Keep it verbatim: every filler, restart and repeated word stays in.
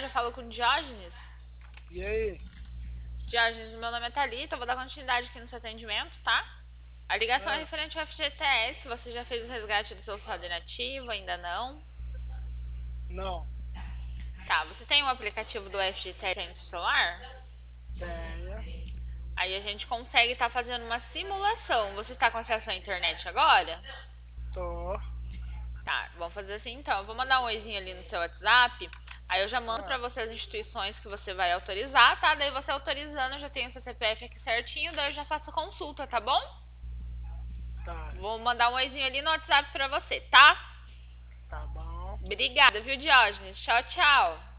Eu falo com o Diógenes. E aí? Diógenes, meu nome é Thalita, eu vou dar continuidade aqui no seu atendimento, tá? A ligação é Ah, referente ao F G T S. Você já fez o resgate do seu saldo inativo? Ainda não? não. Tá, você tem o aplicativo do F G T S aí no seu celular? Tenha. Aí a gente consegue estar fazendo uma simulação. Você está com acesso à internet agora? Tô. Tá, vamos fazer assim então. Eu vou mandar um oizinho ali no seu WhatsApp. Aí eu já mando pra Ah, você as instituições que você vai autorizar, tá? Daí você autorizando, eu já tenho seu C P F aqui certinho, daí eu já faço a consulta, tá bom? tá. Vou mandar um oizinho ali no WhatsApp pra você, tá? Tá bom. Obrigada, viu, Diógenes? Tchau, tchau.